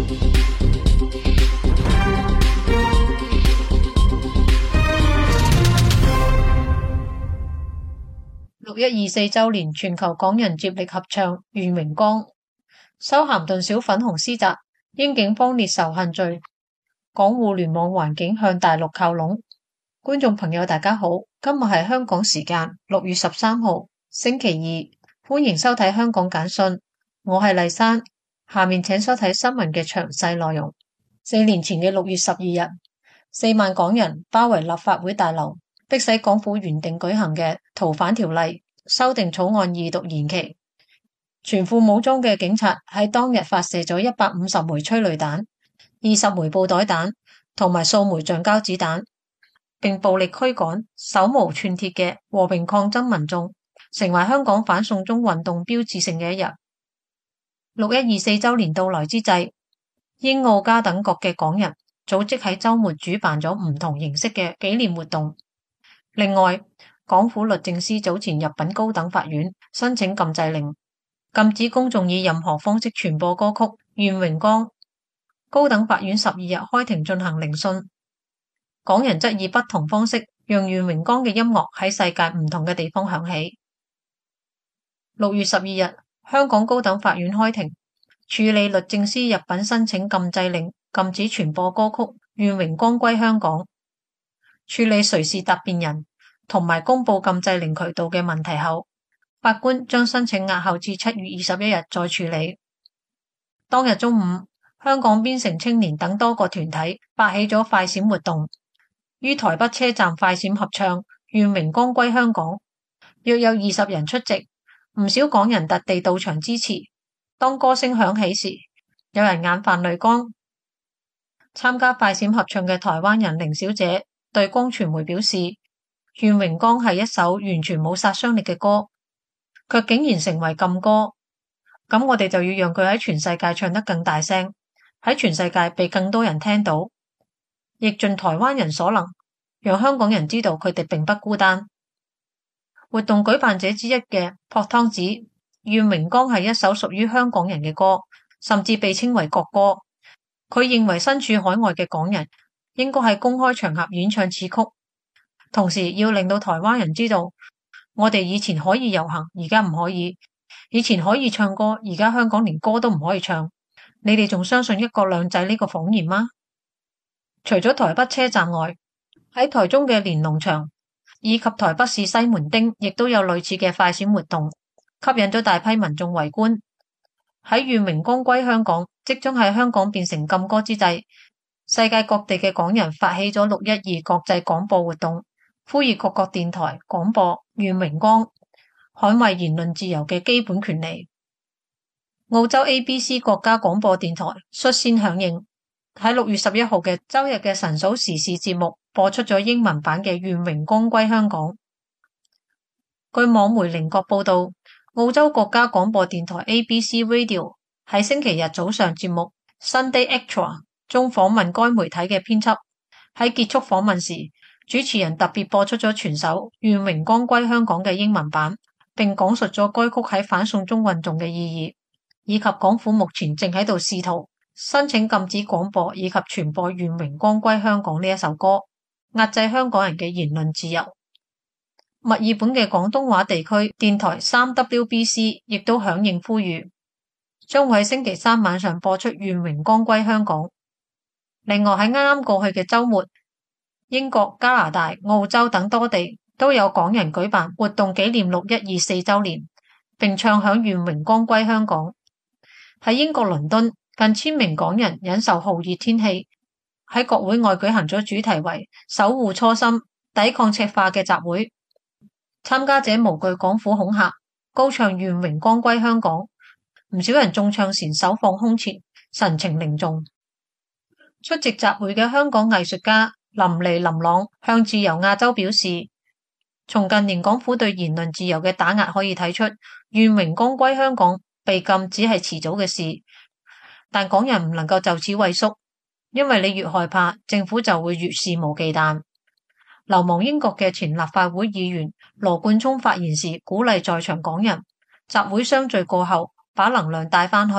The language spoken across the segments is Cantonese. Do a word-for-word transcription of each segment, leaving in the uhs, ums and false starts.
六一二四週年全球港人接力合唱《願榮光》，修咸頓小粉紅施襲，英警方列仇恨罪，港互聯網環境向大陸靠攏。觀眾朋友大家好，今日係香港時間六月十三號星期二，歡迎收睇香港簡訊，我係麗珊。下面請收睇新聞嘅詳細內容。四年前嘅六月十二日，四萬港人包圍立法會大樓，迫使港府原定舉行嘅逃犯條例修訂草案二讀延期。全副武裝嘅警察喺當日發射咗一百五十枚催淚彈、二十枚布袋彈同埋數枚橡膠子彈，並暴力驅趕手無寸鐵嘅和平抗爭民眾，成為香港反送中運動標誌性嘅一日。六一二四週年到來之際，英澳加等國嘅港人組織喺週末主辦咗唔同形式嘅紀念活動。另外，港府律政司早前入稟高等法院申請禁制令，禁止公眾以任何方式傳播歌曲《願榮光》。高等法院十二日開庭進行聆訊，港人則以不同方式讓《願榮光》嘅音樂喺世界唔同嘅地方響起。六月十二日，香港高等法院開庭處理律政司入稟申請禁制令，禁止傳播歌曲《願榮光歸香港》。處理誰是答辯人同埋公布禁制令渠道嘅問題後，法官將申請押後至七月二十一日再處理。當日中午，香港邊城青年等多個團體發起咗快閃活動，於台北車站快閃合唱《願榮光歸香港》，約有二十人出席，唔少港人特地到場支持。當歌聲響起時，有人眼泛淚光。參加快閃合唱嘅台灣人凌小姐對光傳媒表示，《願榮光》係一首完全冇殺傷力嘅歌，卻竟然成為禁歌。咁我哋就要讓佢喺全世界唱得更大聲，喺全世界被更多人聽到，亦盡台灣人所能，讓香港人知道佢哋並不孤單。活動舉辦者之一嘅朴湯子，《願榮光》係一首屬於香港人嘅歌，甚至被稱為國歌。佢認為身處海外嘅港人應該喺公開場合演唱此曲，同時要令到台灣人知道，我哋以前可以遊行，而家唔可以；以前可以唱歌，而家香港連歌都唔可以唱。你哋仲相信一國兩制呢個謊言嗎？除咗台北車站外，喺台中嘅連儂牆以及台北市西門町亦都有類似嘅快閃活動，吸引咗大批民眾圍觀。喺《願榮光歸香港》即將喺香港變成禁歌之際，世界各地嘅港人發起咗六一二國際廣播活動，呼籲各個電台廣播《願榮光》，捍衛言論自由嘅基本權利。澳洲 A B C 國家廣播電台率先響應，喺六月十一號嘅周日嘅晨早時事節目播出咗英文版嘅《願榮光歸香港》。據網媒菱角報道，澳洲國家廣播電台 A B C Radio 喺星期日早上節目 Sunday Extra 中訪問該媒體嘅編輯，喺結束訪問時，主持人特別播出咗全首《願榮光歸香港》嘅英文版，並講述咗該曲喺反送中運動嘅意義，以及港府目前正喺度試圖申請禁止廣播以及傳播《願榮光歸香港》呢一首歌，壓制香港人嘅言論自由。墨爾本嘅廣東話地區電台三 W B C 亦都響應呼籲，將會喺星期三晚上播出《願榮光歸香港》。另外喺啱啱過去嘅週末，英國、加拿大、澳洲等多地都有港人舉辦活動紀念六一二四週年，並唱響《願榮光歸香港》。喺英國倫敦，近千名港人忍受酷熱天氣，喺國會外舉行咗主題為守護初心、抵抗赤化嘅集會。參加者無懼港府恐嚇，高唱《願榮光歸香港》，唔少人中唱前手放胸前，神情凝重。出席集會嘅香港藝術家林利林朗向自由亞洲表示，從近年港府對言論自由嘅打壓可以睇出，《願榮光歸香港》被禁只係遲早嘅事，但港人唔能夠就此畏縮，因為你越害怕，政府就會越肆無忌憚。流亡英國嘅前立法會議員羅冠聰發言時鼓勵在場港人，集會相聚過後把能量帶返去，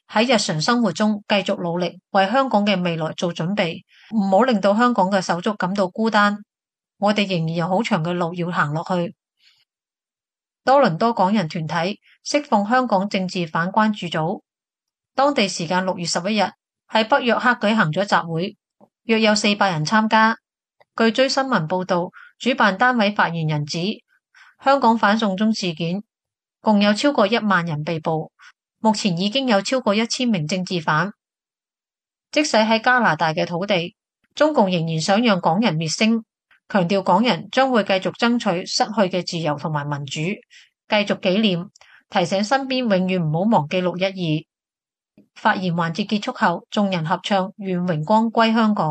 喺日常生活中繼續努力，為香港嘅未來做準備，唔好令到香港嘅手足感到孤單。我哋仍然有好長嘅路要行落去。多倫多港人團體釋放香港政治犯關注組，當地時間六月十一日喺北約克舉行咗集會，約有四百人參加。據追新聞報道，主辦單位發言人指，香港反送中事件共有超過一萬人被捕。目前已經有超過一千名政治犯，即使喺加拿大嘅土地，中共仍然想讓港人滅聲，強調港人將會繼續爭取失去嘅自由同埋民主，繼續紀念，提醒身邊永遠唔好忘記六一二。發言環節結束後，眾人合唱《願榮光歸香港》。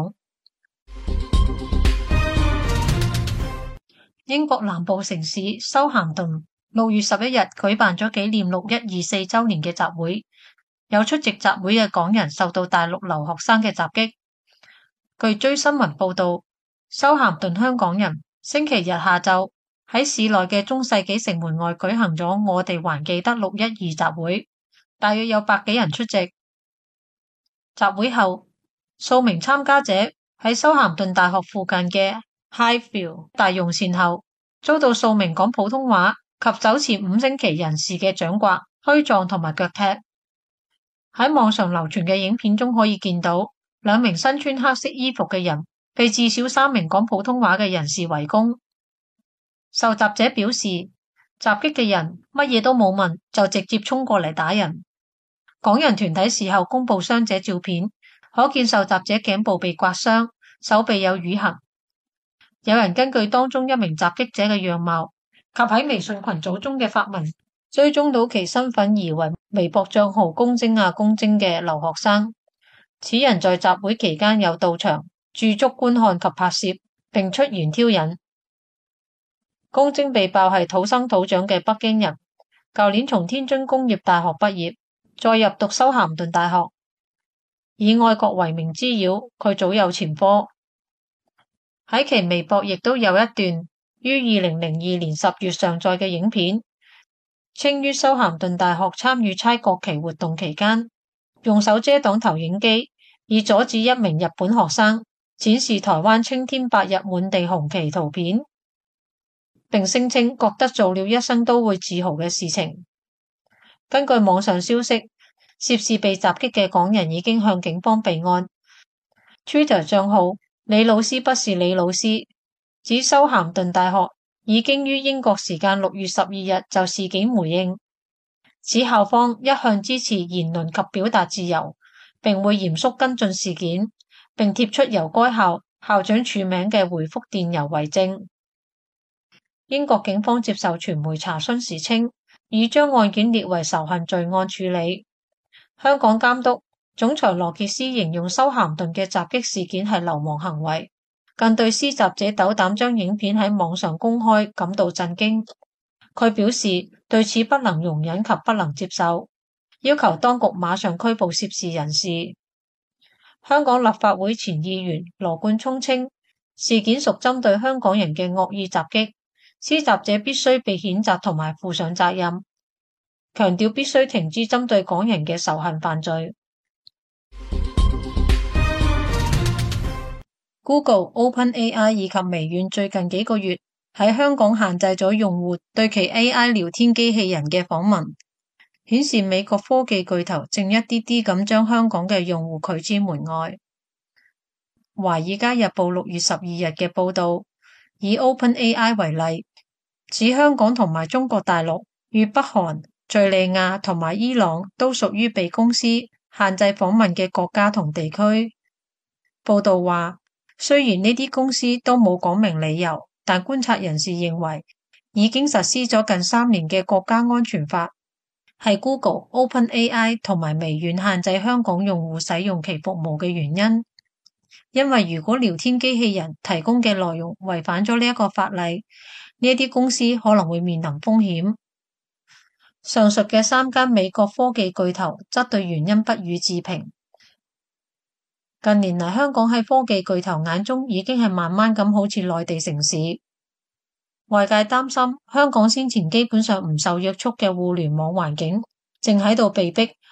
英國南部城市修咸頓六月十一日舉辦咗紀念六一二四周年嘅集會，有出席集會嘅港人受到大陸留學生嘅襲擊。據追新聞報道，修咸頓香港人星期日下晝喺市內嘅中世紀城門外舉行咗我哋還記得六一二集會，大約有百幾人出席。集會後，數名參加者喺修咸頓大學附近嘅 Highfield 大用膳後，遭到數名講普通話及手持五星旗人士嘅掌摑、推撞同埋腳踢。喺網上流傳嘅影片中可以見到，兩名身穿黑色衣服嘅人被至少三名講普通話嘅人士圍攻。受襲者表示，襲擊嘅人乜嘢都冇問，就直接衝過嚟打人。港人團體事後公布傷者照片，可見受襲者頸部被刮傷，手臂有瘀痕。有人根據當中一名襲擊者嘅樣貌及喺微信群組中嘅發文，追蹤到其身份疑為微博賬號公精啊公精嘅留學生。此人在集會期間有到場駐足觀看及拍攝，並出言挑釁。公精被爆係土生土長嘅北京人，舊年從天津工業大學畢業，再入讀修咸頓大學。以愛國為名滋擾，佢早有前科。喺其微博亦都有一段於二零零二年十月上載嘅影片，稱於修咸頓大學參與猜國旗活動期間，用手遮擋投影機，以阻止一名日本學生展示台灣青天白日滿地紅旗圖片，並聲稱覺得做了一生都會自豪嘅事情。根據網上消息，涉事被襲擊嘅港人已經向警方備案。Twitter 賬號李老師不是李老師指修咸頓大學已經於英國時間六月十二日就事件回應，指校方一向支持言論及表達自由，並會嚴肅跟進事件，並貼出由該校校長署名嘅回覆電郵為證。英國警方接受傳媒查詢時稱，已將案件列為仇恨罪案處理。香港監督總裁羅傑斯形容修咸頓嘅襲擊事件係流氓行為，更對施襲者鬥膽將影片喺網上公開感到震驚。佢表示對此不能容忍及不能接受，要求當局馬上拘捕涉事人士。香港立法會前議員羅冠聰稱，事件屬針對香港人嘅惡意襲擊，施襲者必須被譴責同埋負上責任，強調必須停止針對港人嘅仇恨犯罪。Google、OpenAI 以及微軟最近幾個月喺香港限制咗用戶對其 A I 聊天機器人嘅訪問，顯示美國科技巨頭正一啲啲咁將香港嘅用戶拒之門外。華爾街日報六月十二日嘅報導，以 OpenAI 為例，指香港同埋中國大陸與北韓、敘利亞同埋伊朗都屬於被公司限制訪問嘅國家同地區。報導話，雖然呢啲公司都冇講明理由，但觀察人士認為已經實施咗近三年嘅國家安全法，係 Google、OpenAI 同埋微軟限制香港用戶使用其服務嘅原因。因為如果聊天機器人提供嘅內容違反咗呢一個法例，呢一啲公司可能會面臨風險。上述嘅三間美國科技巨頭則對原因不予置評。近年嚟，香港喺科技巨頭眼中已經係慢慢咁好似內地城市。外界擔心香港先前基本上唔受約束嘅互聯網環境，正喺度被逼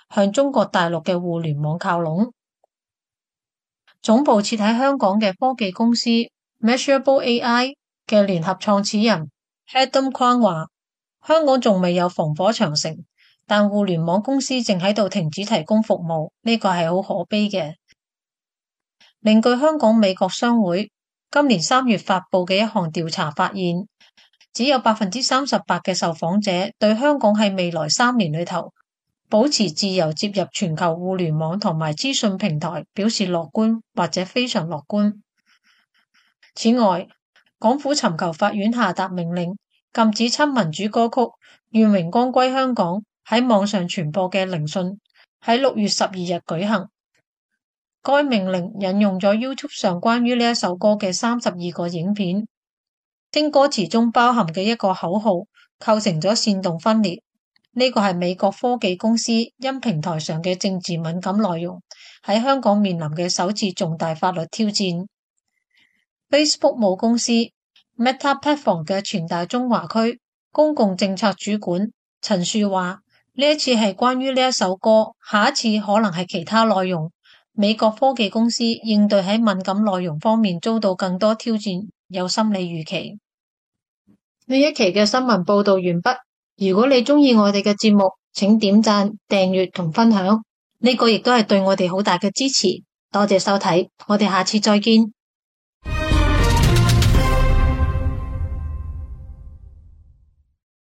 向中國大陸嘅互聯網靠攏。總部設喺香港嘅科技公司 Measurable A I 嘅聯合創始人 Adam Kwong 話：香港仲未有防火長城，但互聯網公司正喺度停止提供服務，呢個係好可悲嘅。另據香港美國商會今年三月發布嘅一項調查發現，只有百分之三十八嘅受訪者對香港喺未來三年裏頭保持自由接入全球互聯網同埋資訊平台表示樂觀或者非常樂觀。此外，港府尋求法院下達命令，禁止親民主歌曲《願榮光歸香港》喺網上傳播嘅聆訊喺六月十二日舉行。該命令引用咗 YouTube 上關於呢一首歌嘅三十二個影片，經歌詞中包含嘅一個口號構成咗煽動分裂。呢個係美國科技公司因平台上嘅政治敏感內容喺香港面臨嘅首次重大法律挑戰。Facebook 母公司 Meta Platform 嘅全大中華區公共政策主管陳樹話：呢一次係關於呢一首歌，下一次可能係其他內容。美國科技公司應對喺敏感內容方面遭到更多挑戰，有心理預期。呢一期嘅新聞報道完畢。如果你鍾意我哋嘅節目，請點讚、訂閱同分享，呢個亦都係對我哋好大嘅支持。多謝收睇，我哋下次再見。